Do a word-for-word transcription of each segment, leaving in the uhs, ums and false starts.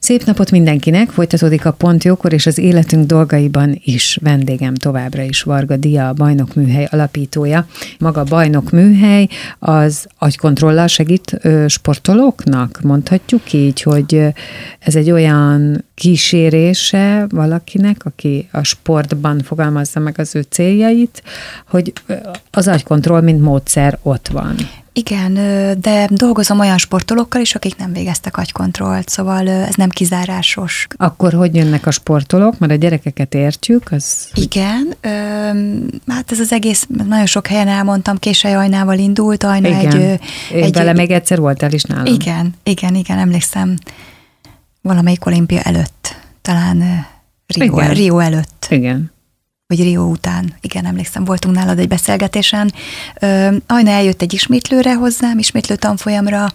Szép napot mindenkinek, folytatódik a Pont Jókor, és az életünk dolgaiban is vendégem továbbra is Varga Dia, a Bajnok Műhely alapítója. Maga a Bajnok Műhely az agykontrollal segít ö, sportolóknak, mondhatjuk így, hogy ez egy olyan kísérése valakinek, aki a sportban fogalmazza meg az ő céljait, hogy az agykontroll, mint módszer ott van. Igen, de dolgozom olyan sportolókkal is, akik nem végeztek agykontrollt, szóval ez nem kizárásos. Akkor hogy jönnek a sportolók? Mert a gyerekeket értjük, az... Igen, ö, hát ez az egész, nagyon sok helyen elmondtam, Késely Ajnával indult, Ajna igen. egy... Én egy vele még egyszer voltál is nálam. Igen, igen, igen, emlékszem, valamelyik olimpia előtt, talán Rio, Rio előtt. Igen. vagy Rio után, igen, emlékszem, voltunk nálad egy beszélgetésen. Ajna eljött egy ismétlőre hozzám, ismétlő tanfolyamra,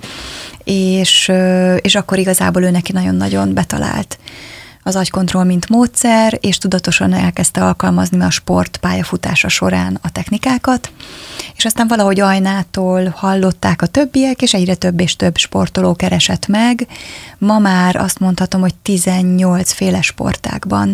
és, és akkor igazából ő neki nagyon-nagyon betalált az agykontroll, mint módszer, és tudatosan elkezdte alkalmazni a sport pályafutása során a technikákat, és aztán valahogy Ajnától hallották a többiek, és egyre több és több sportoló keresett meg. Ma már azt mondhatom, hogy tizennyolc féle sportágban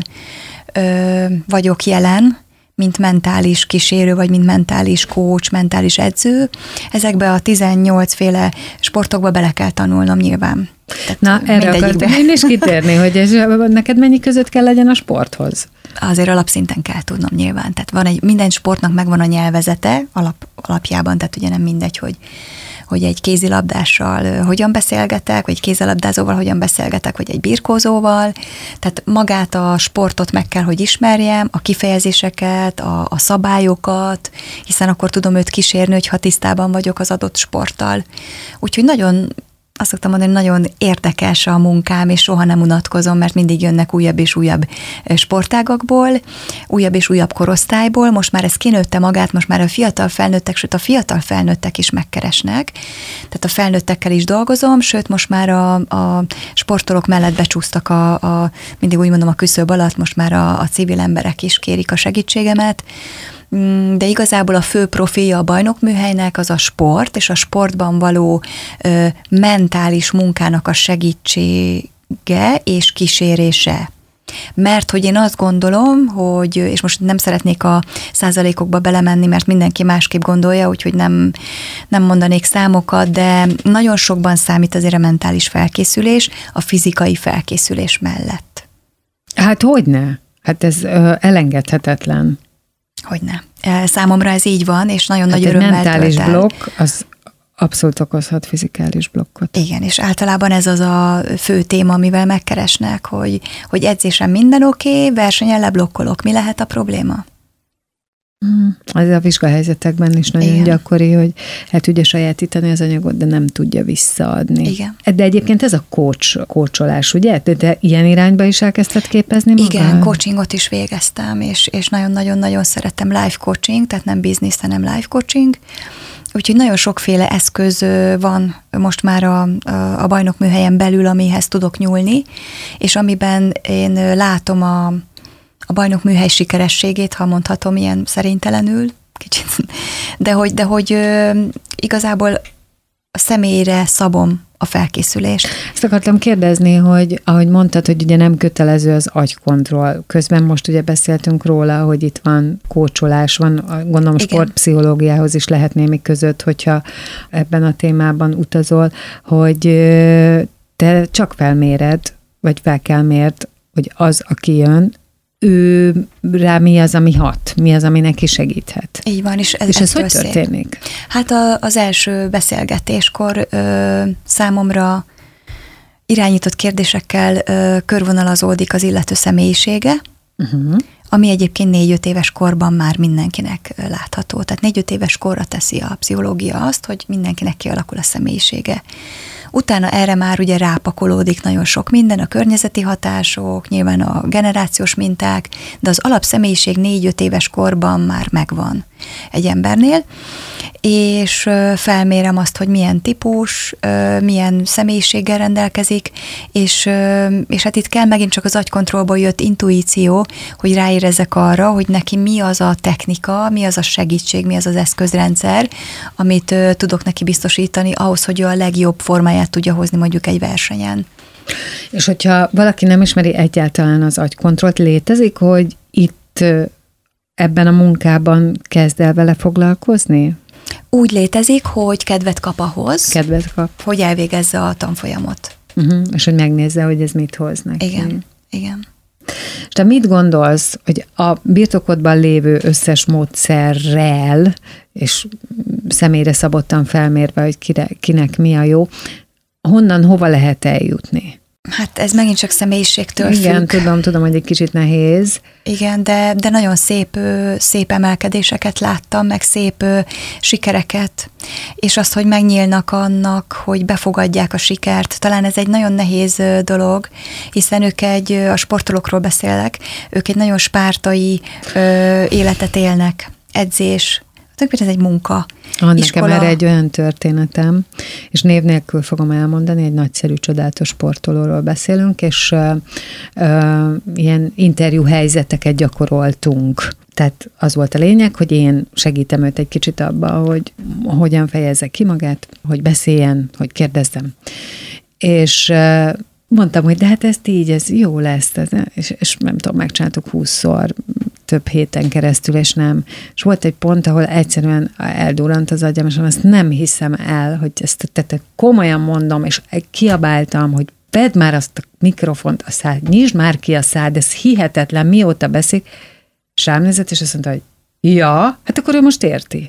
Ö, vagyok jelen, mint mentális kísérő, vagy mint mentális coach, mentális edző. Ezekbe a tizennyolc féle sportokba bele kell tanulnom nyilván. Tehát na, erre akartam én is kitérni, hogy ez, neked mennyi között kell legyen a sporthoz? Azért alapszinten kell tudnom nyilván. Tehát van egy, minden sportnak megvan a nyelvezete alap, alapjában, tehát ugye nem mindegy, hogy hogy egy kézilabdással hogyan beszélgetek, vagy egy kézilabdázóval hogyan beszélgetek, vagy egy birkózóval. Tehát magát a sportot meg kell, hogy ismerjem, a kifejezéseket, a, a szabályokat, hiszen akkor tudom őt kísérni, hogyha tisztában vagyok az adott sporttal. Úgyhogy nagyon, azt szoktam mondani, nagyon érdekes a munkám, és soha nem unatkozom, mert mindig jönnek újabb és újabb sportágakból, újabb és újabb korosztályból. Most már ez kinőtte magát, most már a fiatal felnőttek, sőt a fiatal felnőttek is megkeresnek. Tehát a felnőttekkel is dolgozom, sőt most már a, a sportolók mellett becsúsztak a, a, mindig úgy mondom a küszöb alatt, most már a, a civil emberek is kérik a segítségemet. De igazából a fő profilja a Bajnok Műhelynek az a sport, és a sportban való ö, mentális munkának a segítsége és kísérése. Mert hogy én azt gondolom, hogy, és most nem szeretnék a százalékokba belemenni, mert mindenki másképp gondolja, úgyhogy nem, nem mondanék számokat, de nagyon sokban számít azért a mentális felkészülés a fizikai felkészülés mellett. Hát hogyne? Hát ez ö, elengedhetetlen. Hogyne. Számomra ez így van, és nagyon hát nagy örömmel mentális tölt el. blokk, az abszolút okozhat fizikális blokkot. Igen, és általában ez az a fő téma, amivel megkeresnek, hogy, hogy edzésen minden oké, okay, versenyen leblokkolok. Mi lehet a probléma? Hmm. Az a vizsgahelyzetekben is nagyon igen. gyakori, hogy el tudja sajátítani az anyagot, de nem tudja visszaadni. Igen. De egyébként ez a coach, coacholás, ugye? De ilyen irányba is elkezdted képezni magad? Igen, coachingot is végeztem, és, és nagyon-nagyon-nagyon szeretem life coaching, tehát nem business, hanem life coaching. Úgyhogy nagyon sokféle eszköz van most már a, a Bajnok Műhelyen belül, amihez tudok nyúlni, és amiben én látom a a Bajnok Műhely sikerességét, ha mondhatom ilyen szerénytelenül, kicsit, de hogy, de hogy igazából a személyre szabom a felkészülést. Ezt akartam kérdezni, hogy ahogy mondtad, hogy ugye nem kötelező az agykontroll. Közben most ugye beszéltünk róla, hogy itt van kócsolás, van, gondolom igen. sportpszichológiához is lehet némi között, hogyha ebben a témában utazol, hogy te csak felméred, vagy fel kell mérd, hogy az, aki jön, ő rá mi az, ami hat, mi az, ami neki segíthet. Így van, és ez, és ez hogy szép. történik? Hát a, az első beszélgetéskor ö, számomra irányított kérdésekkel ö, körvonalazódik az illető személyisége, uh-huh. ami egyébként négy-öt éves korban már mindenkinek látható. Tehát négy-öt éves korra teszi a pszichológia azt, hogy mindenkinek kialakul a személyisége. Utána erre már ugye rápakolódik nagyon sok minden, a környezeti hatások, nyilván a generációs minták, de az alapszemélyiség négy-öt éves korban már megvan egy embernél, és felmérem azt, hogy milyen típus, milyen személyiséggel rendelkezik, és, és hát itt kell megint csak az agykontrollból jött intuíció, hogy ráérezzek arra, hogy neki mi az a technika, mi az a segítség, mi az az eszközrendszer, amit tudok neki biztosítani ahhoz, hogy ő a legjobb formáját tudja hozni mondjuk egy versenyen. És hogyha valaki nem ismeri egyáltalán az agykontrollt, létezik, hogy itt ebben a munkában kezd el vele foglalkozni? Úgy létezik, hogy kedvet kap ahhoz, Kedvet kap. hogy elvégezze a tanfolyamot. Uh-huh. És hogy megnézze, hogy ez mit hoz neki. Igen, igen. És te mit gondolsz, hogy a birtokodban lévő összes módszerrel, és személyre szabottan felmérve, hogy kire, kinek mi a jó, honnan, hova lehet eljutni? Hát ez megint csak személyiségtől Igen, függ. tudom, tudom, hogy egy kicsit nehéz. Igen, de, de nagyon szép, szép emelkedéseket láttam, meg szép sikereket, és azt, hogy megnyílnak annak, hogy befogadják a sikert. Talán ez egy nagyon nehéz dolog, hiszen ők egy, a sportolókról beszélek, ők egy nagyon spártai ö, életet élnek, edzés, ez egy munka. Van nekem erre egy olyan történetem, és név nélkül fogom elmondani, egy nagyszerű, csodálatos sportolóról beszélünk, és uh, uh, ilyen interjú helyzeteket gyakoroltunk. Tehát az volt a lényeg, hogy én segítem őt egy kicsit abba, hogy hogyan fejezze ki magát, hogy beszéljen, hogy kérdezzem. És uh, mondtam, hogy de hát ezt így, ez jó lesz, ez, és, és nem tudom, megcsináltuk húszszor, több héten keresztül, és nem. És volt egy pont, ahol egyszerűen eldurrant az agyam, és azt nem hiszem el, hogy ezt tehát komolyan mondom, és kiabáltam, hogy vedd már azt a mikrofont a szád, nyisd már ki a szád, ez hihetetlen, mióta beszél, és rám nézett, és azt mondta, hogy ja, hát akkor ő most érti.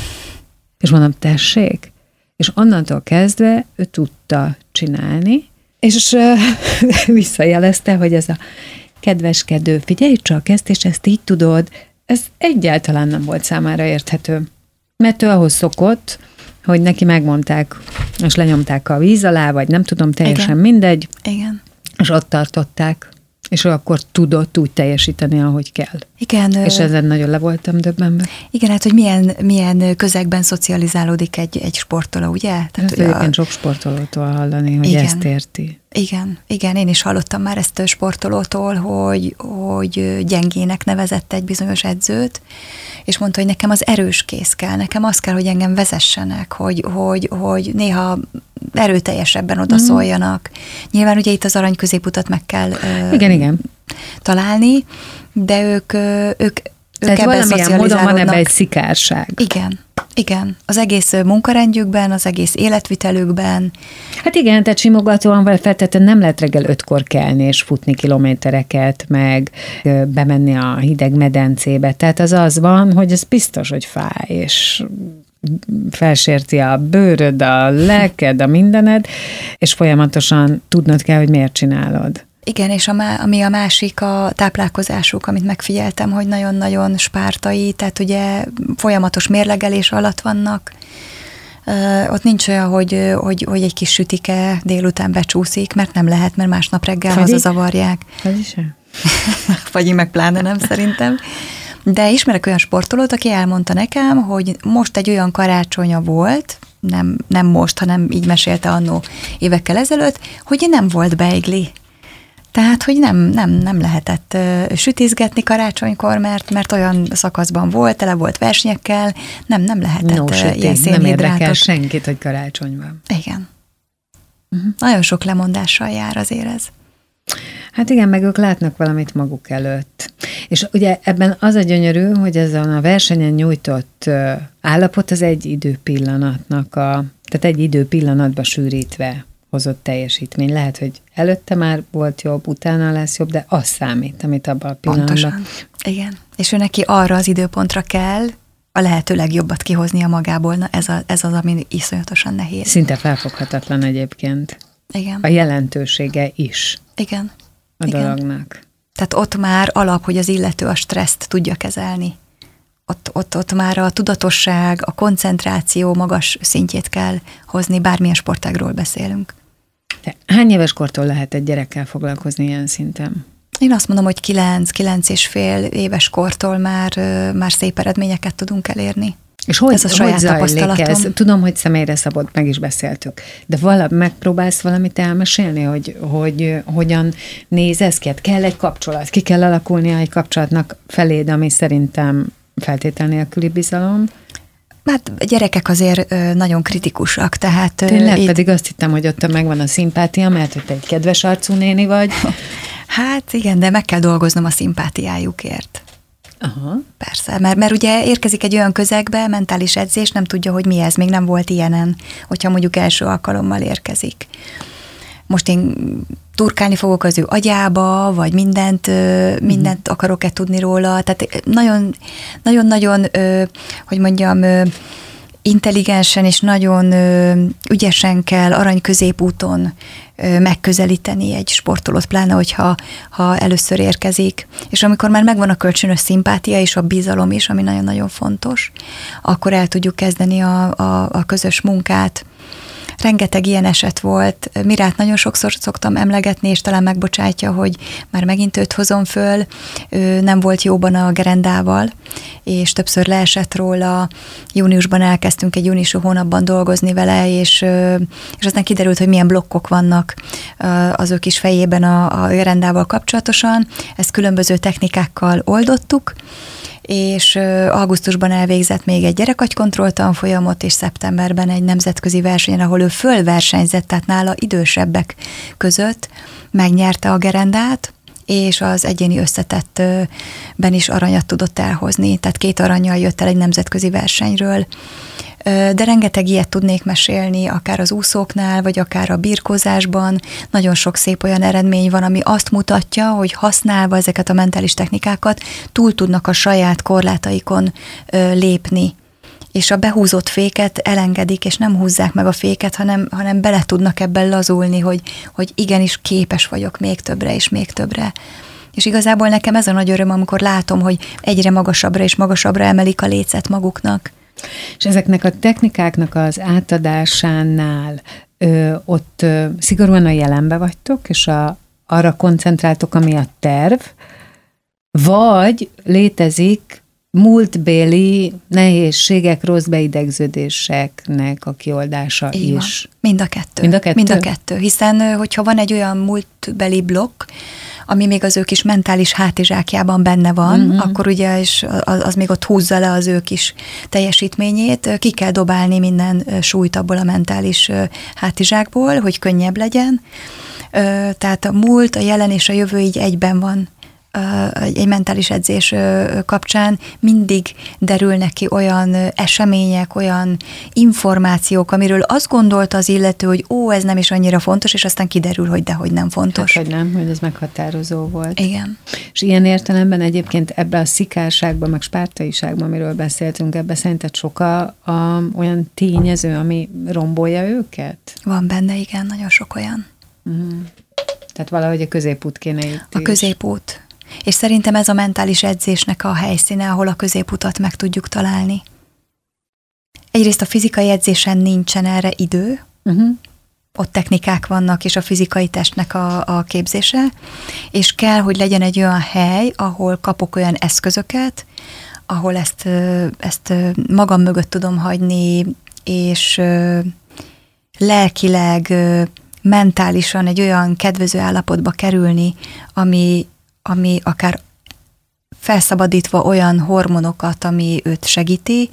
És mondom, tessék? És onnantól kezdve ő tudta csinálni, és uh, visszajelezte, hogy ez a kedveskedő, figyelj csak ezt, és ezt így tudod, ez egyáltalán nem volt számára érthető. Mert ő ahhoz szokott, hogy neki megmondták, és lenyomták a víz alá, vagy nem tudom, teljesen Igen. mindegy, Igen. és ott tartották, és ő akkor tudott úgy teljesíteni, ahogy kell. Igen. És ezen nagyon le voltam döbbenve. Igen, hát hogy milyen, milyen közegben szocializálódik egy, egy sportoló, ugye? Tehát, hát egyébként a... sok sportolótól hallani, hogy igen. Ezt érti. Igen, igen, én is hallottam már ezt a sportolótól, hogy, hogy gyengének nevezett egy bizonyos edzőt, és mondta, hogy nekem az erős kész kell, nekem az kell, hogy engem vezessenek, hogy, hogy, hogy néha erőteljesebben odaszóljanak. Mm. Nyilván ugye itt az arany középutat meg kell igen, igen. találni, de ők, ők, ők ebben szocializálódnak. Módon van ebben egy szikárság. Igen. Igen, az egész munkarendjükben, az egész életvitelükben. Hát igen, tehát simogatóan vagy feltétlenül nem lehet reggel ötkor kelni és futni kilométereket, meg bemenni a hideg medencébe. Tehát az az van, hogy ez biztos, hogy fáj, és felsérti a bőröd, a lelked, a mindened, és folyamatosan tudnod kell, hogy miért csinálod. Igen, és a má, ami a másik a táplálkozásuk, amit megfigyeltem, hogy nagyon-nagyon spártai, tehát ugye folyamatos mérlegelés alatt vannak. Uh, ott nincs olyan, hogy, hogy, hogy egy kis sütike délután becsúszik, mert nem lehet, mert másnap reggel Fagyi? hazazavarják. Fagyi sem? Fagyi meg pláne nem szerintem. De ismerek olyan sportolót, aki elmondta nekem, hogy most egy olyan karácsonya volt, nem, nem most, hanem így mesélte annó évekkel ezelőtt, hogy nem volt beigli. Tehát, hogy nem, nem, nem lehetett uh, sütizgetni karácsonykor, mert, mert olyan szakaszban volt, tele volt versenyekkel, nem, nem lehetett no, uh, ilyen szénhidrátot. Nem érdekel senkit, hogy karácsony van. Igen. Uh-huh. Nagyon sok lemondással jár azért ez. Hát igen, meg ők látnak valamit maguk előtt. És ugye ebben az a gyönyörű, hogy ezen a versenyen nyújtott uh, állapot az egy időpillanatnak a, tehát egy időpillanatba sűrítve hozott teljesítmény. Lehet, hogy előtte már volt jobb, utána lesz jobb, de az számít, amit abban a pillanatban. Pontosan. Igen. És ő neki arra az időpontra kell a lehető legjobbat kihoznia magából. Na ez, a, ez az, ami iszonyatosan nehéz. Szinte felfoghatatlan egyébként. Igen. A jelentősége is. Igen. A Igen. dolognak. Tehát ott már alap, hogy az illető a stresszt tudja kezelni. Ott, ott, ott már a tudatosság, a koncentráció magas szintjét kell hozni, bármilyen sportágról beszélünk. De hány éves kortól lehet egy gyerekkel foglalkozni ilyen szinten? Én azt mondom, hogy kilenc, kilenc és fél éves kortól már, már szép eredményeket tudunk elérni. És hogy, ez a saját tapasztalatom. Ez? Tudom, hogy személyre szabott, meg is beszéltük. De vala, megpróbálsz valamit elmesélni, hogy, hogy hogyan néz ez ki? Kell egy kapcsolat, ki kell alakulnia egy kapcsolatnak feléd, ami szerintem feltétel nélküli bizalom? Hát a gyerekek azért nagyon kritikusak, tehát... Tényleg, itt... pedig azt hittem, hogy ott megvan a szimpátia, mert hogy te egy kedves arcú néni vagy. Hát igen, de meg kell dolgoznom a szimpátiájukért. Aha. Persze, mert, mert ugye érkezik egy olyan közegbe, mentális edzés, nem tudja, hogy mi ez, még nem volt ilyenen, hogyha mondjuk első alkalommal érkezik. Most én turkálni fogok az ő agyába, vagy mindent, mindent uh-huh. akarok-e tudni róla, tehát nagyon-nagyon, hogy mondjam, intelligensen és nagyon ügyesen kell arany középúton megközelíteni egy sportolót, pláne, hogyha ha először érkezik. És amikor már megvan a kölcsönös szimpátia és a bizalom is, ami nagyon-nagyon fontos, akkor el tudjuk kezdeni a, a, a közös munkát. Rengeteg ilyen eset volt. Mirát nagyon sokszor szoktam emlegetni, és talán megbocsátja, hogy már megint őt hozom föl. Ő nem volt jóban a gerendával, és többször leesett róla. Júniusban elkezdtünk egy júniusi hónapban dolgozni vele, és, és aztán kiderült, hogy milyen blokkok vannak az ő kis fejében a, a gerendával kapcsolatosan. Ezt különböző technikákkal oldottuk, és augusztusban elvégzett még egy gyerekagykontroll tanfolyamot, és szeptemberben egy nemzetközi versenyen, ahol ő fölversenyzett, tehát nála idősebbek között megnyerte a gerendát, és az egyéni összetettben is aranyat tudott elhozni, tehát két arannyal jött el egy nemzetközi versenyről. De rengeteg ilyet tudnék mesélni, akár az úszóknál, vagy akár a birkózásban. Nagyon sok szép olyan eredmény van, ami azt mutatja, hogy használva ezeket a mentális technikákat túl tudnak a saját korlátaikon lépni. És a behúzott féket elengedik, és nem húzzák meg a féket, hanem, hanem bele tudnak ebben lazulni, hogy, hogy igenis képes vagyok még többre és még többre. És igazából nekem ez a nagy öröm, amikor látom, hogy egyre magasabbra és magasabbra emelik a lécet maguknak. És ezeknek a technikáknak az átadásánál ö, ott ö, szigorúan a jelenbe vagytok, és a, arra koncentráltok, ami a terv, vagy létezik múltbéli nehézségek, rossz beidegződéseknek a kioldása Így is. Van. Mind a kettő. Mind a kettő? Mind a kettő, hiszen hogyha van egy olyan múltbeli blokk, ami még az ő kis mentális hátizsákjában benne van, uh-huh. akkor ugye is az, az még ott húzza le az ő kis teljesítményét. Ki kell dobálni minden súlyt abból a mentális hátizsákból, hogy könnyebb legyen. Tehát a múlt, a jelen és a jövő így egyben van. Egy mentális edzés kapcsán mindig derülnek ki olyan események, olyan információk, amiről azt gondolta az illető, hogy ó, ez nem is annyira fontos, és aztán kiderül, hogy dehogy nem fontos. Hát, hogy nem, hogy ez meghatározó volt. Igen. És ilyen értelemben egyébként ebbe a szikárságban, meg spártaiságban, amiről beszéltünk, ebbe szerinted sok a, a, olyan tényező, ami rombolja őket? Van benne, igen, nagyon sok olyan. Uh-huh. Tehát valahogy a középút kéne itt A is. középút. És szerintem ez a mentális edzésnek a helyszíne, ahol a középutat meg tudjuk találni. Egyrészt a fizikai edzésen nincsen erre idő, uh-huh. ott technikák vannak, és a fizikai testnek a, a képzése, és kell, hogy legyen egy olyan hely, ahol kapok olyan eszközöket, ahol ezt, ezt magam mögött tudom hagyni, és lelkileg, mentálisan egy olyan kedvező állapotba kerülni, ami ami akár felszabadítva olyan hormonokat, ami őt segíti,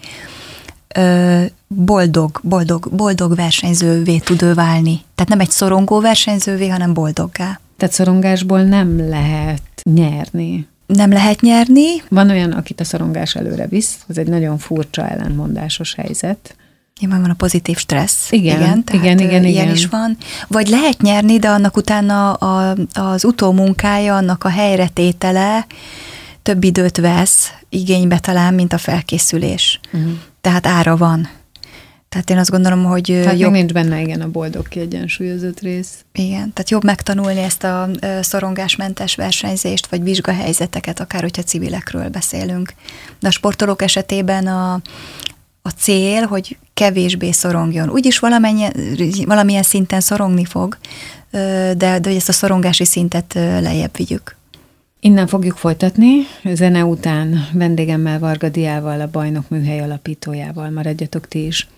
boldog, boldog, boldog versenyzővé tud ő válni. Tehát nem egy szorongó versenyzővé, hanem boldoggá. Tehát szorongásból nem lehet nyerni. Nem lehet nyerni. Van olyan, akit a szorongás előre visz, ez egy nagyon furcsa ellentmondásos helyzet. Nyilván van a pozitív stressz. Igen, igen, igen, igen, ilyen igen. is van. Vagy lehet nyerni, de annak utána a, az utómunkája, annak a helyretétele több időt vesz igénybe talán, mint a felkészülés. Uh-huh. Tehát ára van. Tehát én azt gondolom, hogy tehát jobb... még nincs benne, igen, a boldog kiegyensúlyozott rész. Igen, tehát jobb megtanulni ezt a szorongásmentes versenyzést, vagy vizsgahelyzeteket, akár hogyha civilekről beszélünk. De a sportolók esetében a, a cél, hogy kevésbé szorongjon. Úgyis valamilyen szinten szorongni fog, de, de hogy ezt a szorongási szintet lejjebb vigyük. Innen fogjuk folytatni, zene után vendégemmel, Varga Diával, a Bajnok Műhely alapítójával. Maradjatok ti is.